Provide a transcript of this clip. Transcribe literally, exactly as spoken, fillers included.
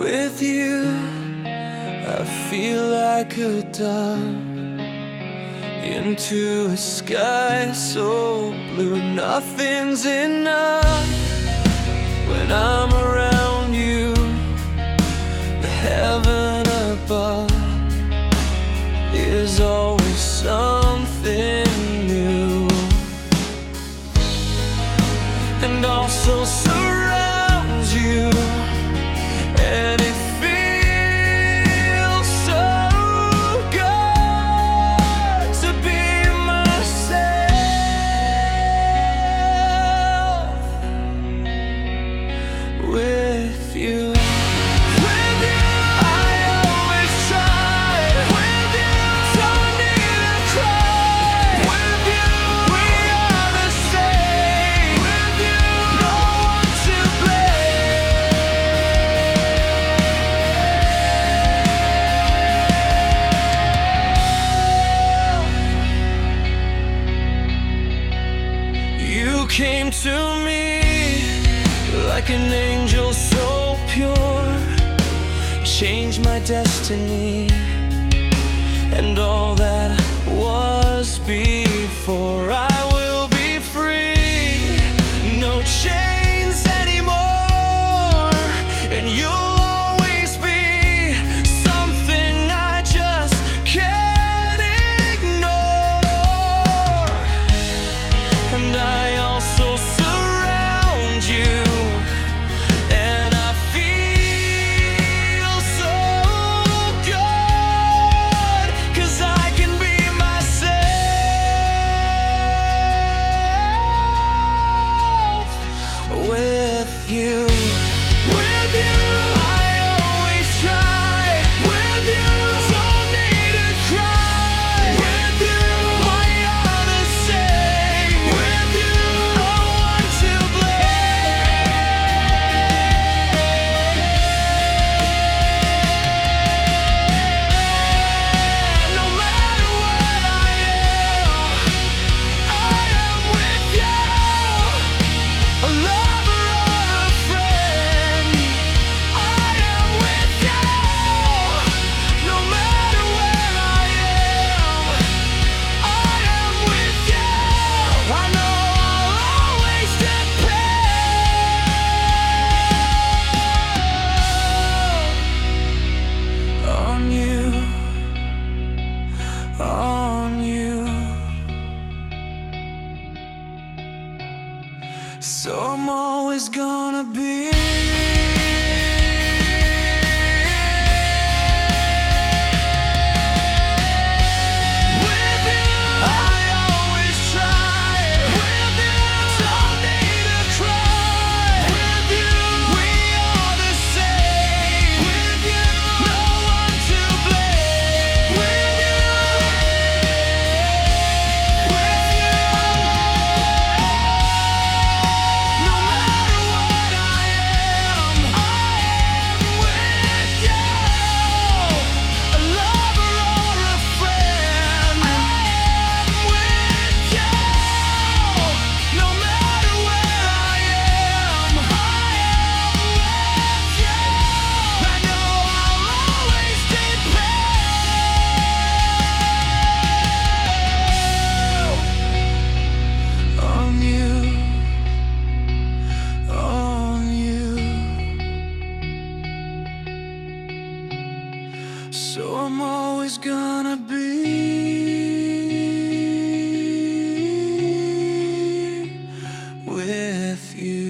With you, I feel like a dove into a sky so blue. Nothing's enough when I'm around you. The heaven above is always something new, and also surrounds you. And it feels so good to be myself with you. With you, I always try. With you, don't need to cry. With you, we are the same. With you, no one to You came to me like an angel so pure, changed my destiny and all that was before. I will be free, no chains anymore, and you'll always be something I just can't ignore. And I also surround you, and I feel so good, 'cause I can be myself with you. With you, I always try. With you, don't need to cry. With you, we are the same. With you, no one to blame. No matter what I am, I am with you. A lover or a friend, I am with you. No matter where I am, I am with you. I know I'll always depend on you, on you. So I'm always gonna be with you. I always try. With you, don't need to cry. With you, we are the same. With you, no one to blame. With you, with you. No matter what I am, I am with you. A lover or a friend, I am with you. No matter where I am, I am with you. I know I'll always depend on you, on you. So I'm always gonna be with you.